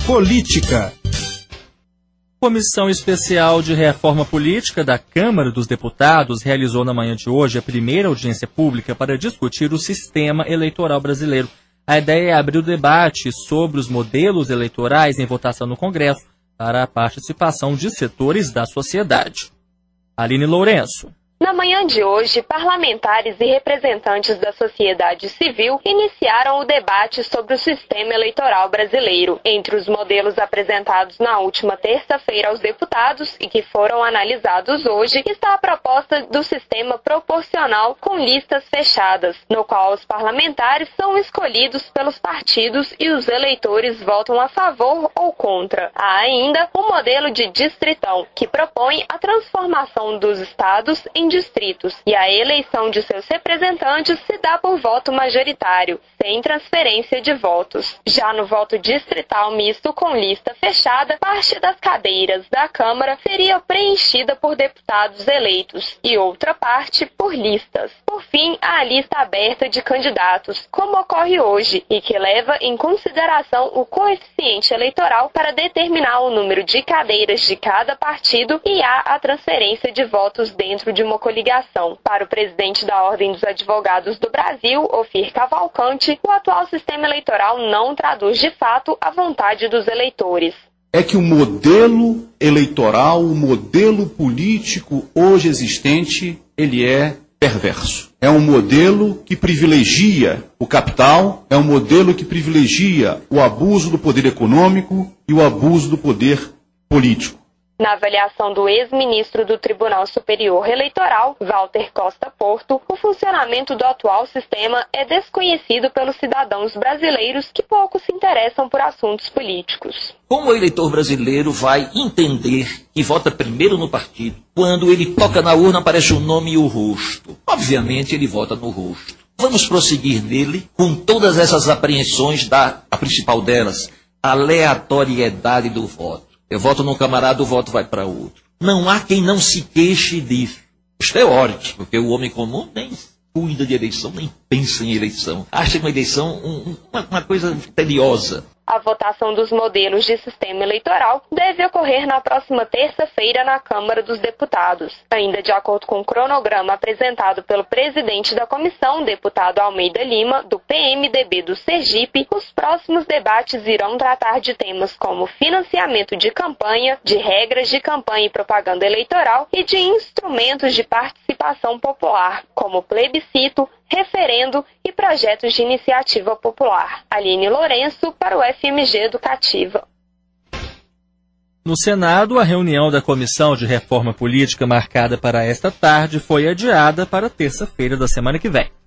Política. Comissão Especial de Reforma Política da Câmara dos Deputados realizou na manhã de hoje a primeira audiência pública para discutir o sistema eleitoral brasileiro. A ideia é abrir o debate sobre os modelos eleitorais em votação no Congresso para a participação de setores da sociedade. Aline Lourenço. Na manhã de hoje, parlamentares e representantes da sociedade civil iniciaram o debate sobre o sistema eleitoral brasileiro. Entre os modelos apresentados na última terça-feira aos deputados e que foram analisados hoje, está a proposta do sistema proporcional com listas fechadas, no qual os parlamentares são escolhidos pelos partidos e os eleitores votam a favor ou contra. Há ainda o modelo de distritão, que propõe a transformação dos estados em distritos, e a eleição de seus representantes se dá por voto majoritário, sem transferência de votos. Já no voto distrital misto com lista fechada, parte das cadeiras da Câmara seria preenchida por deputados eleitos e outra parte por listas. Por fim, há a lista aberta de candidatos, como ocorre hoje, e que leva em consideração o coeficiente eleitoral para determinar o número de cadeiras de cada partido, e há a transferência de votos dentro de uma coligação. Para o presidente da Ordem dos Advogados do Brasil, Ofir Cavalcante, o atual sistema eleitoral não traduz de fato a vontade dos eleitores. É que o modelo eleitoral, o modelo político hoje existente, ele é perverso. É um modelo que privilegia o capital, é um modelo que privilegia o abuso do poder econômico e o abuso do poder político. Na avaliação do ex-ministro do Tribunal Superior Eleitoral, Walter Costa Porto, o funcionamento do atual sistema é desconhecido pelos cidadãos brasileiros que pouco se interessam por assuntos políticos. Como o eleitor brasileiro vai entender que vota primeiro no partido, quando ele toca na urna aparece o nome e o rosto? Obviamente ele vota no rosto. Vamos prosseguir nele com todas essas apreensões a principal delas, a aleatoriedade do voto. Eu voto num camarada, o voto vai para outro. Não há quem não se queixe disso. Os teóricos, porque o homem comum nem cuida de eleição, nem pensa em eleição. Acha uma eleição uma coisa tediosa. A votação dos modelos de sistema eleitoral deve ocorrer na próxima terça-feira na Câmara dos Deputados. Ainda de acordo com o cronograma apresentado pelo presidente da comissão, deputado Almeida Lima, do PMDB do Sergipe, os próximos debates irão tratar de temas como financiamento de campanha, de regras de campanha e propaganda eleitoral e de instrumentos de participação popular, como plebiscito, referendo e projetos de iniciativa popular. Aline Lourenço para o FMG Educativa. No Senado, a reunião da Comissão de Reforma Política marcada para esta tarde foi adiada para terça-feira da semana que vem.